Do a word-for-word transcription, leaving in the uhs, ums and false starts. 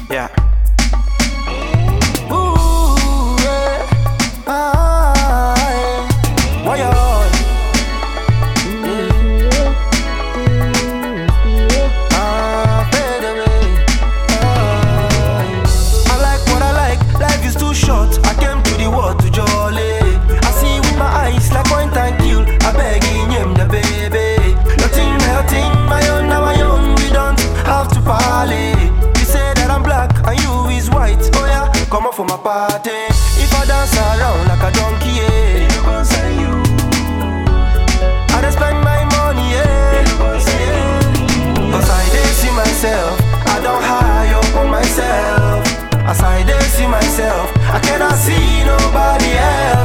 Yeah. Ooh, yeah. Ah, yeah. Why you on? Ah, baby. Ah. I like what I like. Life is too short. I came to the world to jolly. I see with my eyes like point and kill. I beg in him the baby. Nothing, nothing, my own, now my own. We don't have to parley. You say that I'm black and you is white. Oh yeah, come up for my party. If I dance around like a donkey, yeah, you gon' say you. I just spend my money, yeah, you gon' say yeah. Cause I did see myself, I don't high up on myself. As I did see myself, I cannot see nobody else.